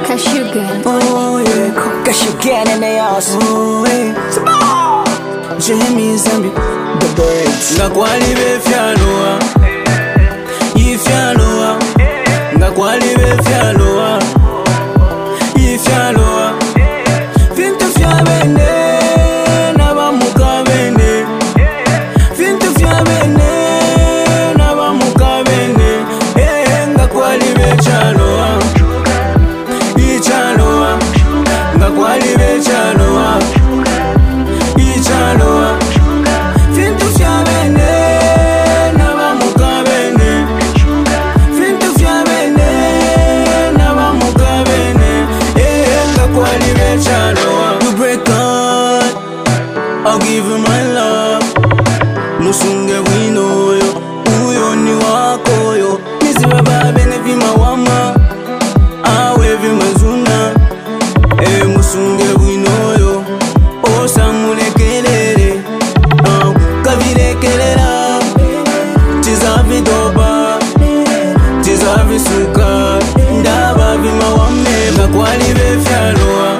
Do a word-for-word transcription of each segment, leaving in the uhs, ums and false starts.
Kashugan. Oh yeah, Kashugan in the house. Oh yeah, Jamie Zambi, the birds. Ngakwali befyaloa, ifyaloa. Ngakwali befyaloa, ifyaloa. Fintu fya bene, nabamuka bene. Fintu fya bene, nabamuka bene. Eh, ngakwali bechaloa, ichaloa. Ngakwali bechaloa, ichaloa. Fintu fya bene, nabamuka bene. Fintu fya bene, nabamuka bene. Eh, ngakwali bechaloa. You break heart, I'll give you my love. Musunge wino yo, uyo ni wako yo. Nisiba babene vima wama, awe vima zuna. Eh, musunge wino yo, osa mulekelele. uh, Kavilekelela, tizavi doba, tizavi suka. Ndaba vima wame, ngakwali befyaloa,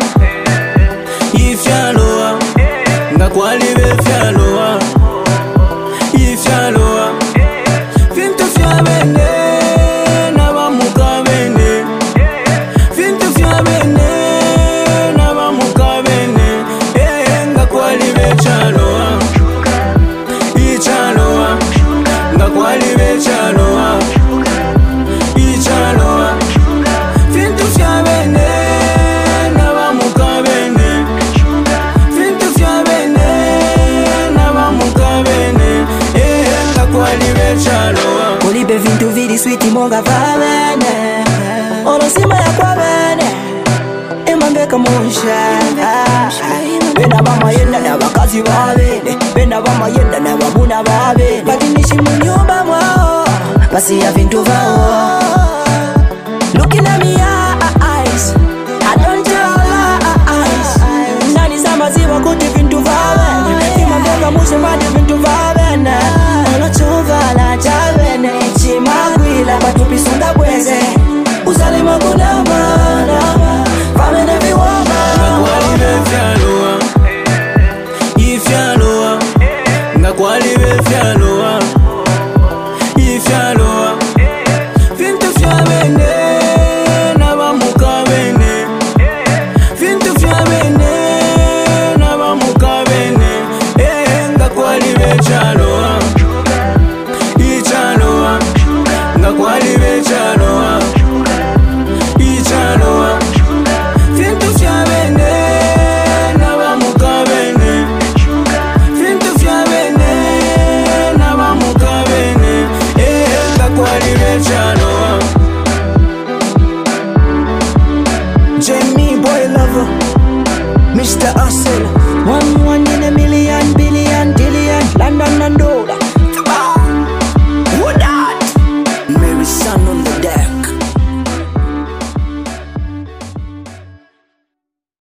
ifyaloa. Ngakwali befyaloa, ifyaloa. Fintu fya bene, nabamuka bene. Fintu fya bene, nabamuka bene. Eh, ngakwali bechaloa, ichaloa. Ngakwali bechaloa, ichaloa. Fintu fya bene, nabamuka bene. Fintu fya bene, nabamuka bene. Eh, ngakwali bechaloa. Kulibe vintu vili sweet monga vabene. Orosima ya kwa bene, imambeka musha. Bena bama yenda na bakazi babene, bena bama yenda na babuna babene. Batinishi munyumba mwao, basi ya vintu vao. Looking at me eyes, I don't tell lies. Nani sama ziwa kuti vintu vabene, imambeka musha mbadi vintu vabene. Olochova la chabene, chimagwila batupisunda bweze. Uzalima kuna mana, famene viwama. Ngakwali befyaloa, ifyaloa. Ngakwali befyaloa, ifyaloa. Fintu fya bene, nabamuka bene. Fintu fya bene, nabamuka bene. Eh, ngakwali bechaloa, ichaloa. Ngakwali bechaloa, ichaloa. Fintu fya bene, nabamuka bene. Fintu fya bene, nabamuka bene. Eh, ngakwali bechaloa. Jamie boy lover, Mister Hustle. One one in a million, billion, billion, London and dollar.